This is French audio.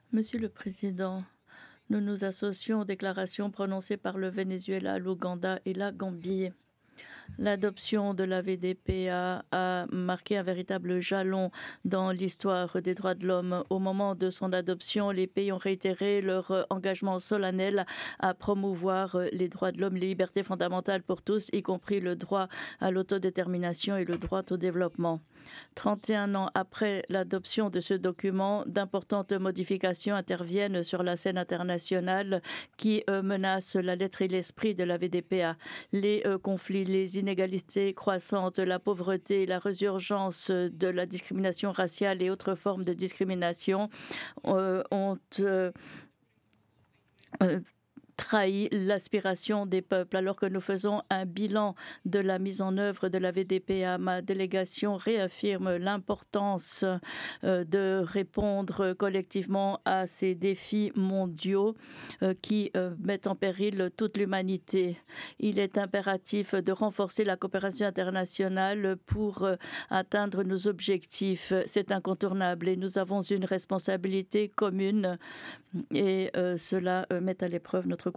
Monsieur le Président, nous nous associons aux déclarations prononcées par le Venezuela, l'Ouganda et la Gambie. L'adoption de la VDPA a marqué un véritable jalon dans l'histoire des droits de l'homme. Au moment de son adoption, les pays ont réitéré leur engagement solennel à promouvoir les droits de l'homme, les libertés fondamentales pour tous, y compris le droit à l'autodétermination et le droit au développement. 31 ans après l'adoption de ce document, d'importantes modifications interviennent sur la scène internationale qui menacent la lettre et l'esprit de la VDPA. Les conflits, les inégalités croissantes, la pauvreté, la résurgence de la discrimination raciale et autres formes de discrimination ont euh, trahi l'aspiration des peuples. Alors que nous faisons un bilan de la mise en œuvre de la VDPA, ma délégation réaffirme l'importance de répondre collectivement à ces défis mondiaux qui mettent en péril toute l'humanité. Il est impératif de renforcer la coopération internationale pour atteindre nos objectifs. C'est incontournable et nous avons une responsabilité commune et cela met à l'épreuve notre